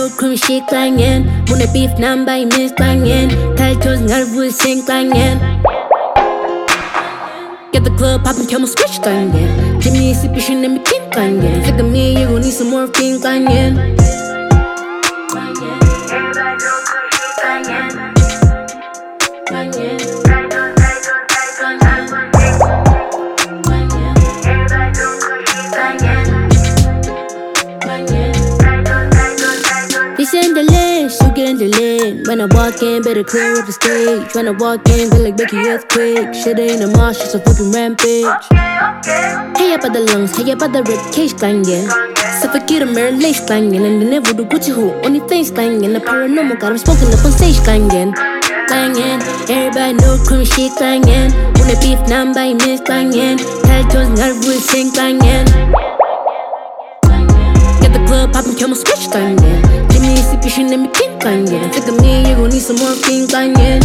시간엔 문의 beef 남바이 밀당엔 탈토스 날 불생강엔 Get the club poppin' camel switch 강엔 Jimmy sippy shit in me king 강엔 Sick of me you gon' need some morphine 강엔 in the lane, you get in the lane. When I walk in, better clear up the stage. When I walk in, feel like Becky earthquake. Shit ain't a marsh, it's a fucking rampage. Hey up at the lungs, hey up at the rib cage clanging. Suffocate a mirror lace clanging. And the never do Gucci who, only face clanging. The paranormal got him smoking up on stage clanging. Clanging, everybody know cream shit clanging. When the beef number miss clanging. Tell toes nervous sing clanging. Get the club poppin' camel switch clanging. Jimmy sippy shit in me king clanging. Sick of me, you gon' need some morphine clanging.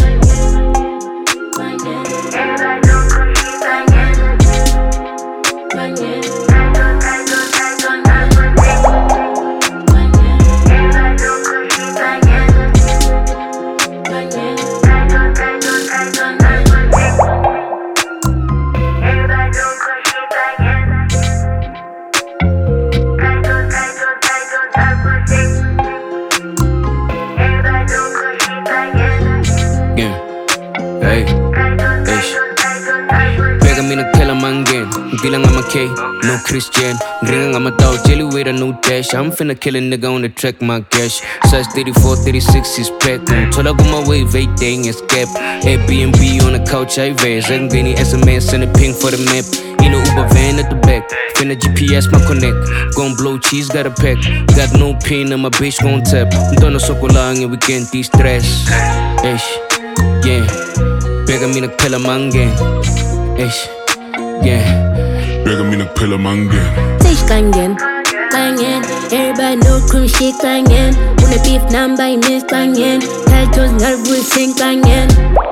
Hey, ish. Pega mina killer mangen. Bilang I'm a K, no Christian. Ring I'm a dog, jelly with a new dash. I'm finna kill a nigga on the track, my cash. Size 34, 36 is packed. Tola go my way, waiting is cap. Airbnb on the couch, I raise. Ring Benny SMS, send a ping for the map. In a Uber van at the back. Finna GPS, my connect. Gon' blow cheese, got a pack. Got no pain, and my bitch gon' tap. Don't know so long and we can't de-stress. Ish, yeah. Pega mina killer mangen. Ish, yeah. Pega mina killer mangen. Stage clanging, clanging. Everybody know cream shit clanging. When the beef number miss clanging. Tell toes nervous sing clanging.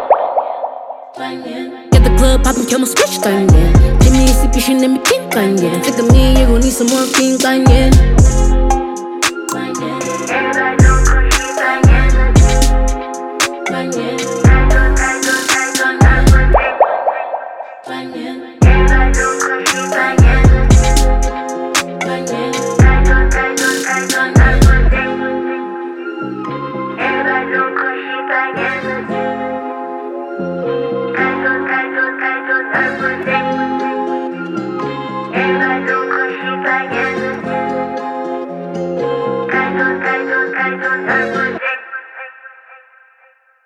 Get the club poppin' camel switch clanging. Jimmy sippy shit in me king clanging. Sick of me, you gon' need some morphine clanging. I don't